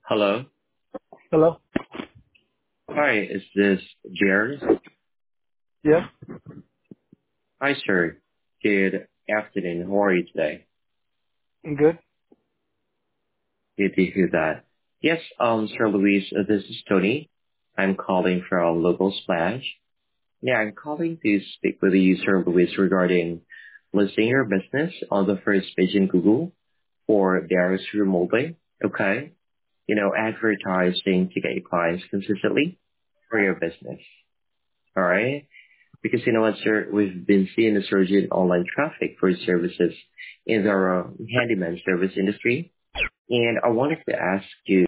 Hello. Hello? Hi, is this Jared? Yeah, Hi, sir. Good afternoon. How are you today? I'm good. Good to hear that. Yes, Sir Luis, this is Tony. I'm calling from Local Splash. Yeah, I'm calling to speak with you, Sir Luis, regarding listing your business on the first page in Google for Darius Remolding. Okay. Advertising to get clients consistently for your business. All right. Because you know what, sir, we've been seeing a surge in online traffic for services in the handyman service industry. And I wanted to ask you